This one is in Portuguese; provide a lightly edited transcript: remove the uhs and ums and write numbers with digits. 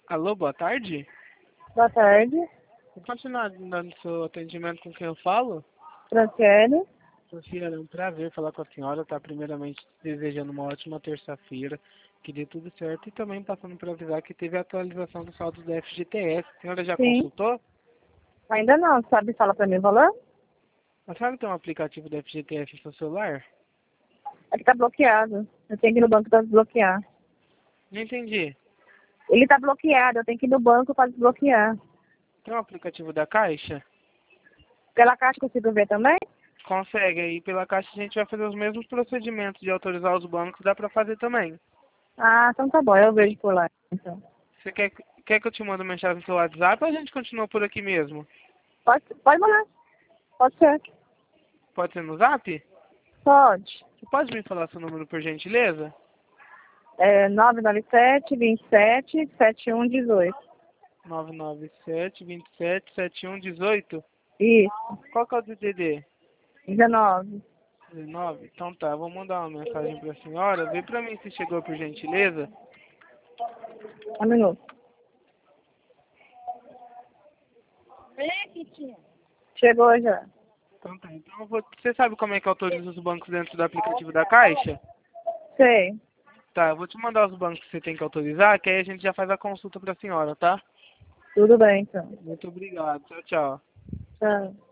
Alô, boa tarde? Boa tarde, Vou continuar dando seu atendimento com quem eu falo. Franciele. Sofia, é um prazer falar com a senhora, tá? Primeiramente, desejando uma ótima terça-feira, que dê tudo certo e também passando para avisar que teve a atualização do saldo do FGTS. A senhora já Sim. consultou? Ainda não, sabe falar pra mim o valor? A senhora tem um aplicativo do FGTS no seu celular? É que tá bloqueado. Eu tenho que ir no banco pra desbloquear. Não entendi. Ele tá bloqueado, eu tenho que ir no banco pra desbloquear. Tem um aplicativo da Caixa? Pela caixa consigo ver também? Consegue, aí pela Caixa a gente vai fazer os mesmos procedimentos de autorizar os bancos, dá para fazer também. Ah, então tá bom, eu vejo por lá. Então. Você quer que eu te mande mensagem no seu WhatsApp ou a gente continua por aqui mesmo? Pode mandar. Pode ser. Pode ser no Zap? Pode. Você pode me falar seu número por gentileza? É 997-27-7118. 997-27-7118. Isso. Qual que é o DDD? 19. 19? Então tá, vou mandar uma mensagem pra senhora. Vê pra mim se chegou por gentileza. Um minuto. Chegou já. Então tá, então você sabe como é que autoriza os bancos dentro do aplicativo da Caixa? Sei. Tá, eu vou te mandar os bancos que você tem que autorizar, que aí a gente já faz a consulta pra senhora, tá? Tudo bem, então. Muito obrigado. Tchau, tchau. Tchau.